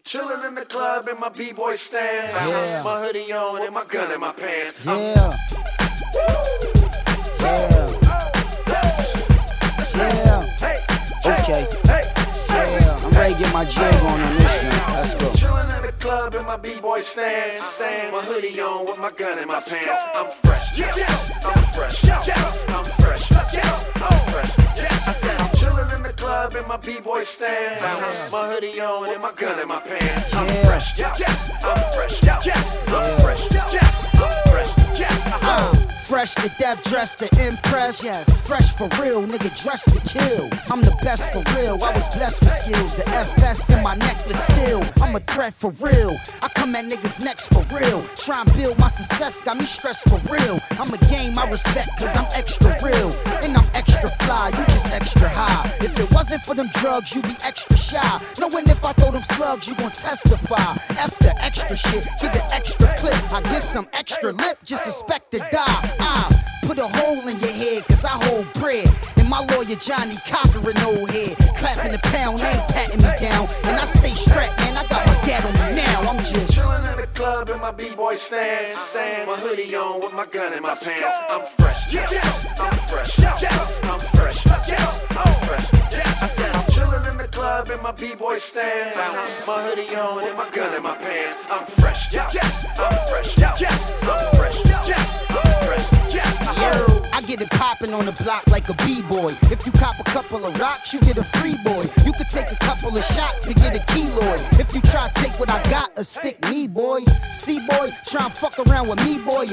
Chillin' in the club in my b-boy stance. Yeah. My hoodie on and my gun in my pants. Yeah. Okay. Yeah. I'm ready to get my jig on this one. Let's go. Chillin' in the club in my b-boy stance. My hoodie on with my gun in my pants. I'm fresh. Yes. I'm fresh. Yes. I'm fresh. Yes. I'm fresh. Yes. I said I'm chillin' in the club in my b-boy stance. My hoodie on and my gun in my pants. I'm fresh. Yes. I'm fresh. Yes. I'm fresh. Yes. I'm fresh. Yes. Fresh to death, dressed to impress. Yes. Fresh for real, nigga, dressed to kill. I'm the best for real. I was blessed with skills. The FS in my necklace still. I'm a threat for real. I come at niggas next for real. Try and build my success, got me stressed for real. I'm a game I respect, cause I'm extra real. And I'm extra fly, you just extra high. If it wasn't for them drugs, you be extra shy. Knowing if I throw them slugs, you gon' testify. After extra shit, get the extra clip. I get some extra lip, just expect to die. Put a hole in your head, cause I hold bread. And my lawyer Johnny Cocker an old head. Clapping the pound, ain't patting me down. And I stay strapped, man, I got my dad on me now. I'm just chillin' in the club in my b-boy stance. My hoodie on with my gun in my pants. I'm fresh. Yes. I'm fresh. Yes. I'm fresh. Yes. I'm fresh. Yes. I said I'm chillin' in the club in my b-boy stance. My hoodie on and my gun in my pants. I'm fresh. Yes. I'm fresh. Yes. I'm fresh. Yes. I'm fresh. Yes. I get it poppin' on the block like a b-boy. If you cop a couple of rocks, you get a free boy. You could take a couple of shots to get a keloid. If you try to take what I got, a stick me, boy. See, boy, try and fuck around with me, boy.